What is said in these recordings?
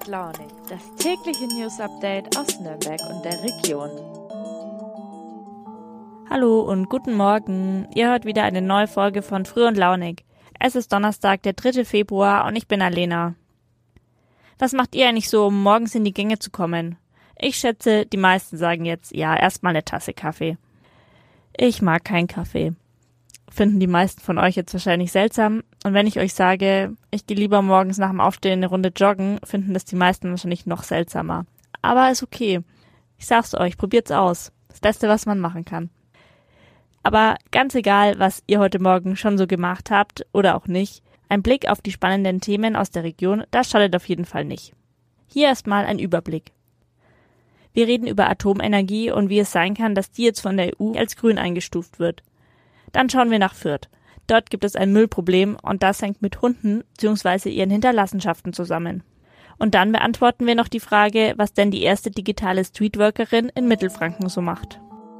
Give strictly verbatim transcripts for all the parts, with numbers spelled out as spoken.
und Launig, das tägliche News-Update aus Nürnberg und der Region. Hallo und guten Morgen. Ihr hört wieder eine neue Folge von Früh und Launig. Es ist Donnerstag, der dritte Februar und ich bin Alena. Was macht ihr eigentlich so, um morgens in die Gänge zu kommen? Ich schätze, die meisten sagen jetzt, ja, erstmal eine Tasse Kaffee. Ich mag keinen Kaffee. Finden die meisten von euch jetzt wahrscheinlich seltsam. Und wenn ich euch sage, ich gehe lieber morgens nach dem Aufstehen eine Runde joggen, finden das die meisten wahrscheinlich noch seltsamer. Aber ist okay. Ich sag's euch, probiert's aus. Das Beste, was man machen kann. Aber ganz egal, was ihr heute Morgen schon so gemacht habt oder auch nicht, ein Blick auf die spannenden Themen aus der Region, das schadet auf jeden Fall nicht. Hier erstmal ein Überblick. Wir reden über Atomenergie und wie es sein kann, dass die jetzt von der E U als grün eingestuft wird. Dann schauen wir nach Fürth. Dort gibt es ein Müllproblem und das hängt mit Hunden bzw. ihren Hinterlassenschaften zusammen. Und dann beantworten wir noch die Frage, was denn die erste digitale Streetworkerin in Mittelfranken so macht.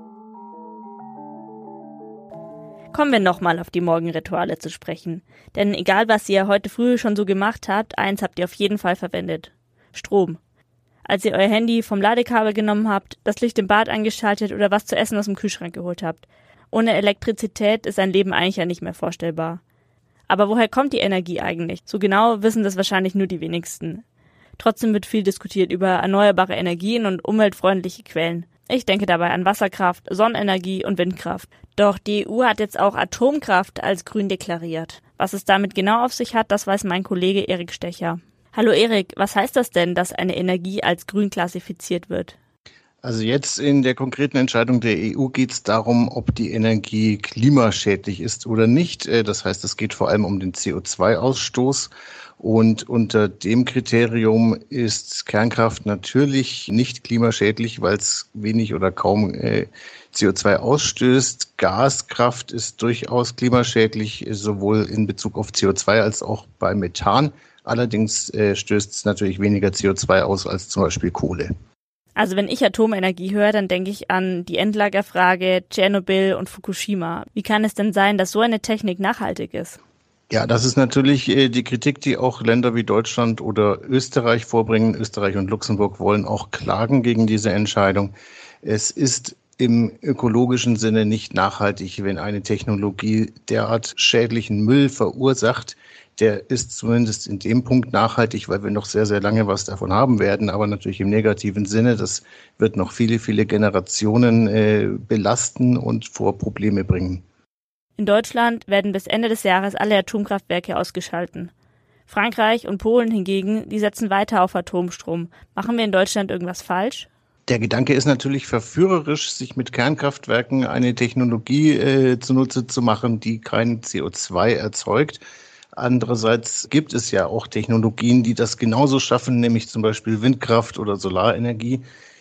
Kommen wir nochmal auf die Morgenrituale zu sprechen. Denn egal, was ihr heute früh schon so gemacht habt, eins habt ihr auf jeden Fall verwendet. Strom. Als ihr euer Handy vom Ladekabel genommen habt, das Licht im Bad eingeschaltet oder was zu essen aus dem Kühlschrank geholt habt. Ohne Elektrizität ist ein Leben eigentlich ja nicht mehr vorstellbar. Aber woher kommt die Energie eigentlich? So genau wissen das wahrscheinlich nur die wenigsten. Trotzdem wird viel diskutiert über erneuerbare Energien und umweltfreundliche Quellen. Ich denke dabei an Wasserkraft, Sonnenenergie und Windkraft. Doch die E U hat jetzt auch Atomkraft als grün deklariert. Was es damit genau auf sich hat, das weiß mein Kollege Erik Stecher. Hallo Erik, was heißt das denn, dass eine Energie als grün klassifiziert wird? Also jetzt in der konkreten Entscheidung der E U geht es darum, ob die Energie klimaschädlich ist oder nicht. Das heißt, es geht vor allem um den C O zwei Ausstoß. Und unter dem Kriterium ist Kernkraft natürlich nicht klimaschädlich, weil es wenig oder kaum äh, C O zwei ausstößt. Gaskraft ist durchaus klimaschädlich, sowohl in Bezug auf C O zwei als auch bei Methan. Allerdings äh, stößt es natürlich weniger C O zwei aus als zum Beispiel Kohle. Also wenn ich Atomenergie höre, dann denke ich an die Endlagerfrage, Tschernobyl und Fukushima. Wie kann es denn sein, dass so eine Technik nachhaltig ist? Ja, das ist natürlich äh, die Kritik, die auch Länder wie Deutschland oder Österreich vorbringen. Österreich und Luxemburg wollen auch klagen gegen diese Entscheidung. Es ist im ökologischen Sinne nicht nachhaltig, wenn eine Technologie derart schädlichen Müll verursacht. Der ist zumindest in dem Punkt nachhaltig, weil wir noch sehr, sehr lange was davon haben werden, aber natürlich im negativen Sinne. Das wird noch viele, viele Generationen äh, belasten und vor Probleme bringen. In Deutschland werden bis Ende des Jahres alle Atomkraftwerke ausgeschalten. Frankreich und Polen hingegen, die setzen weiter auf Atomstrom. Machen wir in Deutschland irgendwas falsch? Der Gedanke ist natürlich verführerisch, sich mit Kernkraftwerken eine Technologie äh, zunutze zu machen, die kein C O zwei erzeugt. Andererseits gibt es ja auch Technologien, die das genauso schaffen, nämlich zum Beispiel Windkraft oder Solarenergie.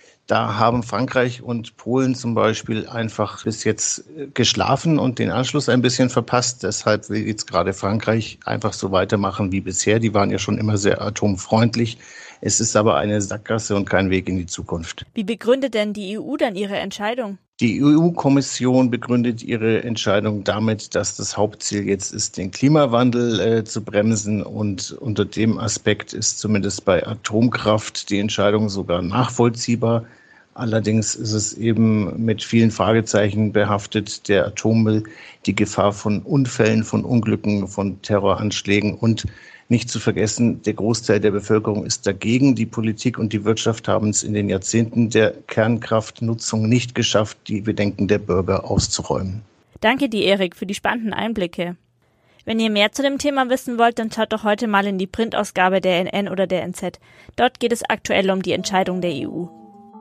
Da haben Frankreich und Polen zum Beispiel einfach bis jetzt geschlafen und den Anschluss ein bisschen verpasst. Deshalb will jetzt gerade Frankreich einfach so weitermachen wie bisher. Die waren ja schon immer sehr atomfreundlich. Es ist aber eine Sackgasse und kein Weg in die Zukunft. Wie begründet denn die E U dann ihre Entscheidung? Die E U-Kommission begründet ihre Entscheidung damit, dass das Hauptziel jetzt ist, den Klimawandel äh, zu bremsen. Und unter dem Aspekt ist zumindest bei Atomkraft die Entscheidung sogar nachvollziehbar. Allerdings ist es eben mit vielen Fragezeichen behaftet, der Atommüll, die Gefahr von Unfällen, von Unglücken, von Terroranschlägen und nicht zu vergessen, der Großteil der Bevölkerung ist dagegen. Die Politik und die Wirtschaft haben es in den Jahrzehnten der Kernkraftnutzung nicht geschafft, die Bedenken der Bürger auszuräumen. Danke dir, Erik, für die spannenden Einblicke. Wenn ihr mehr zu dem Thema wissen wollt, dann schaut doch heute mal in die Printausgabe der N N oder der N Z. Dort geht es aktuell um die Entscheidung der E U.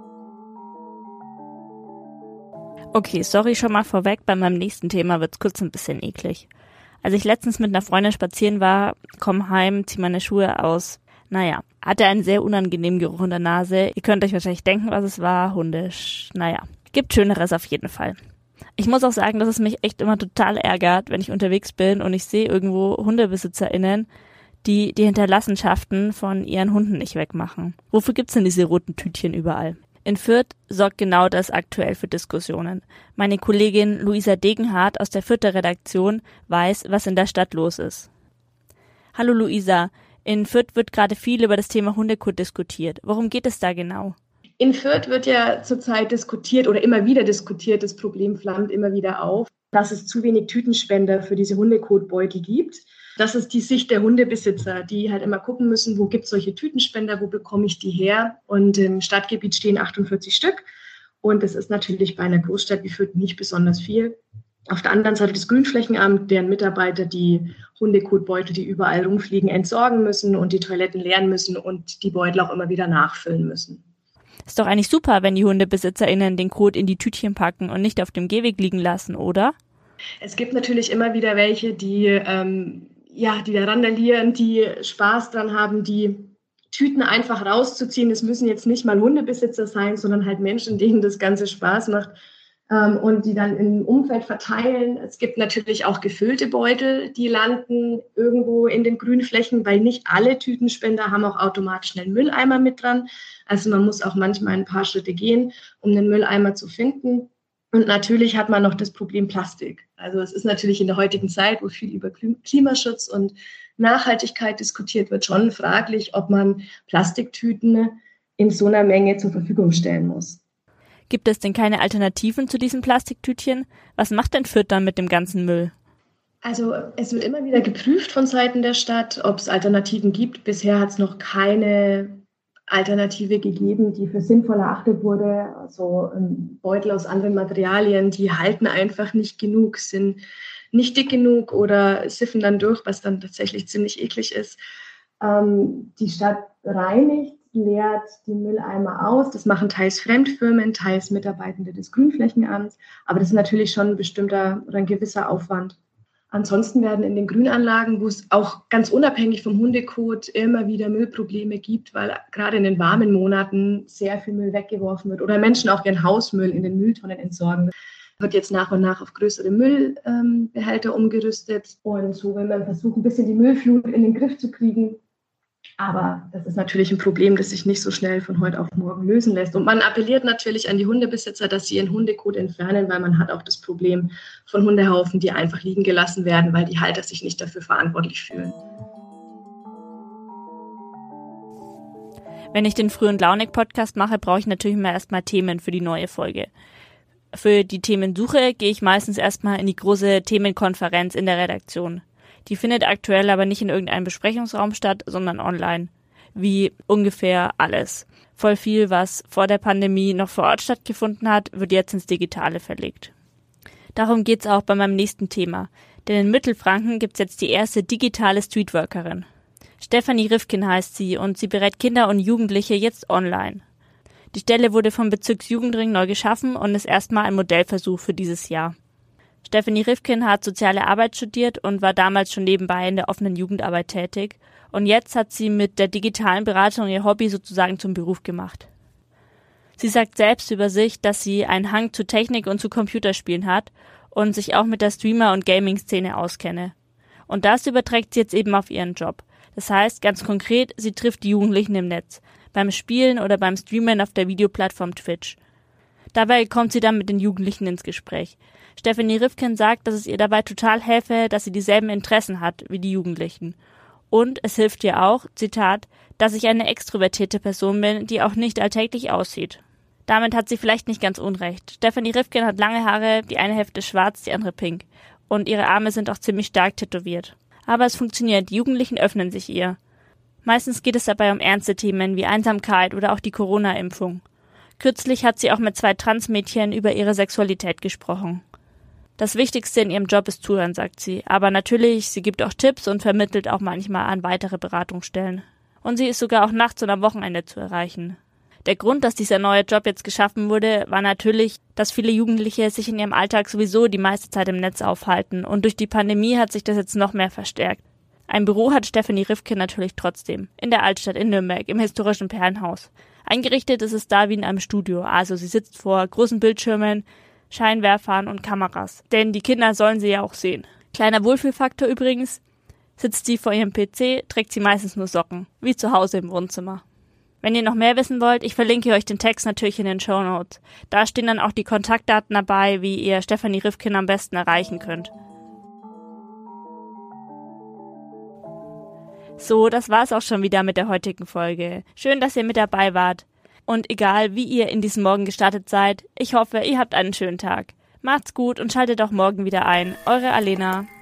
Okay, sorry schon mal vorweg, bei meinem nächsten Thema wird's kurz ein bisschen eklig. Als ich letztens mit einer Freundin spazieren war, komm heim, zieh meine Schuhe aus. Naja, hatte einen sehr unangenehmen Geruch in der Nase. Ihr könnt euch wahrscheinlich denken, was es war, hundisch. Naja, gibt Schöneres auf jeden Fall. Ich muss auch sagen, dass es mich echt immer total ärgert, wenn ich unterwegs bin und ich sehe irgendwo HundebesitzerInnen, die die Hinterlassenschaften von ihren Hunden nicht wegmachen. Wofür gibt's denn diese roten Tütchen überall? In Fürth sorgt genau das aktuell für Diskussionen. Meine Kollegin Luisa Degenhardt aus der Fürther Redaktion weiß, was in der Stadt los ist. Hallo Luisa, In Fürth wird gerade viel über das Thema Hundekot diskutiert. Worum geht es da genau? In Fürth wird ja zurzeit diskutiert oder immer wieder diskutiert, das Problem flammt immer wieder auf, dass es zu wenig Tütenspender für diese Hundekotbeutel gibt. Das ist die Sicht der Hundebesitzer, die halt immer gucken müssen, wo gibt es solche Tütenspender, wo bekomme ich die her? Und im Stadtgebiet stehen achtundvierzig Stück. Und das ist natürlich bei einer Großstadt wie Fürth nicht besonders viel. Auf der anderen Seite das Grünflächenamt, deren Mitarbeiter die Hundekotbeutel, die überall rumfliegen, entsorgen müssen und die Toiletten leeren müssen und die Beutel auch immer wieder nachfüllen müssen. Ist doch eigentlich super, wenn die HundebesitzerInnen den Kot in die Tütchen packen und nicht auf dem Gehweg liegen lassen, oder? Es gibt natürlich immer wieder welche, die, ähm, ja, die da randalieren, die Spaß dran haben, die Tüten einfach rauszuziehen. Es müssen jetzt nicht mal Hundebesitzer sein, sondern halt Menschen, denen das Ganze Spaß macht. Und die dann im Umfeld verteilen. Es gibt natürlich auch gefüllte Beutel, die landen irgendwo in den Grünflächen, weil nicht alle Tütenspender haben auch automatisch einen Mülleimer mit dran. Also man muss auch manchmal ein paar Schritte gehen, um den Mülleimer zu finden. Und natürlich hat man noch das Problem Plastik. Also es ist natürlich in der heutigen Zeit, wo viel über Klimaschutz und Nachhaltigkeit diskutiert wird, schon fraglich, ob man Plastiktüten in so einer Menge zur Verfügung stellen muss. Gibt es denn keine Alternativen zu diesen Plastiktütchen? Was macht denn Fürth dann mit dem ganzen Müll? Also es wird immer wieder geprüft von Seiten der Stadt, ob es Alternativen gibt. Bisher hat es noch keine Alternative gegeben, die für sinnvoll erachtet wurde. Also ähm, Beutel aus anderen Materialien, die halten einfach nicht genug, sind nicht dick genug oder siffen dann durch, was dann tatsächlich ziemlich eklig ist. Ähm, die Stadt reinigt, leert die Mülleimer aus. Das machen teils Fremdfirmen, teils Mitarbeitende des Grünflächenamts. Aber das ist natürlich schon ein bestimmter oder ein gewisser Aufwand. Ansonsten werden in den Grünanlagen, wo es auch ganz unabhängig vom Hundekot immer wieder Müllprobleme gibt, weil gerade in den warmen Monaten sehr viel Müll weggeworfen wird oder Menschen auch ihren Hausmüll in den Mülltonnen entsorgen, wird jetzt nach und nach auf größere Müllbehälter umgerüstet. Und so will man versuchen, ein bisschen die Müllflut in den Griff zu kriegen. Aber das ist natürlich ein Problem, das sich nicht so schnell von heute auf morgen lösen lässt. Und man appelliert natürlich an die Hundebesitzer, dass sie ihren Hundekot entfernen, weil man hat auch das Problem von Hundehaufen, die einfach liegen gelassen werden, weil die Halter sich nicht dafür verantwortlich fühlen. Wenn ich den Früh- und Launig-Podcast mache, brauche ich natürlich mal erstmal Themen für die neue Folge. Für die Themensuche gehe ich meistens erstmal in die große Themenkonferenz in der Redaktion. Die findet aktuell aber nicht in irgendeinem Besprechungsraum statt, sondern online. Wie ungefähr alles. Voll viel, was vor der Pandemie noch vor Ort stattgefunden hat, wird jetzt ins Digitale verlegt. Darum geht's auch bei meinem nächsten Thema. Denn in Mittelfranken gibt's jetzt die erste digitale Streetworkerin. Stefanie Rifkin heißt sie und sie berät Kinder und Jugendliche jetzt online. Die Stelle wurde vom Bezirksjugendring neu geschaffen und ist erstmal ein Modellversuch für dieses Jahr. Stefanie Rifkin hat Soziale Arbeit studiert und war damals schon nebenbei in der offenen Jugendarbeit tätig. Und jetzt hat sie mit der digitalen Beratung ihr Hobby sozusagen zum Beruf gemacht. Sie sagt selbst über sich, dass sie einen Hang zu Technik und zu Computerspielen hat und sich auch mit der Streamer- und Gaming-Szene auskenne. Und das überträgt sie jetzt eben auf ihren Job. Das heißt, ganz konkret, sie trifft die Jugendlichen im Netz, beim Spielen oder beim Streamen auf der Videoplattform Twitch. Dabei kommt sie dann mit den Jugendlichen ins Gespräch. Stefanie Rifkin sagt, dass es ihr dabei total helfe, dass sie dieselben Interessen hat wie die Jugendlichen. Und es hilft ihr auch, Zitat, dass ich eine extrovertierte Person bin, die auch nicht alltäglich aussieht. Damit hat sie vielleicht nicht ganz unrecht. Stefanie Rifkin hat lange Haare, die eine Hälfte schwarz, die andere pink. Und ihre Arme sind auch ziemlich stark tätowiert. Aber es funktioniert, die Jugendlichen öffnen sich ihr. Meistens geht es dabei um ernste Themen wie Einsamkeit oder auch die Corona-Impfung. Kürzlich hat sie auch mit zwei Transmädchen über ihre Sexualität gesprochen. Das Wichtigste in ihrem Job ist Zuhören, sagt sie. Aber natürlich, sie gibt auch Tipps und vermittelt auch manchmal an weitere Beratungsstellen. Und sie ist sogar auch nachts und am Wochenende zu erreichen. Der Grund, dass dieser neue Job jetzt geschaffen wurde, war natürlich, dass viele Jugendliche sich in ihrem Alltag sowieso die meiste Zeit im Netz aufhalten. Und durch die Pandemie hat sich das jetzt noch mehr verstärkt. Ein Büro hat Stefanie Rifkin natürlich trotzdem. In der Altstadt in Nürnberg, im historischen Perlenhaus. Eingerichtet ist es da wie in einem Studio. Also sie sitzt vor großen Bildschirmen, Scheinwerfern und Kameras. Denn die Kinder sollen sie ja auch sehen. Kleiner Wohlfühlfaktor übrigens, sitzt sie vor ihrem P C, trägt sie meistens nur Socken. Wie zu Hause im Wohnzimmer. Wenn ihr noch mehr wissen wollt, ich verlinke euch den Text natürlich in den Shownotes. Da stehen dann auch die Kontaktdaten dabei, wie ihr Stefanie Rifkin am besten erreichen könnt. So, das war's auch schon wieder mit der heutigen Folge. Schön, dass ihr mit dabei wart. Und egal, wie ihr in diesen Morgen gestartet seid, ich hoffe, ihr habt einen schönen Tag. Macht's gut und schaltet auch morgen wieder ein. Eure Alena.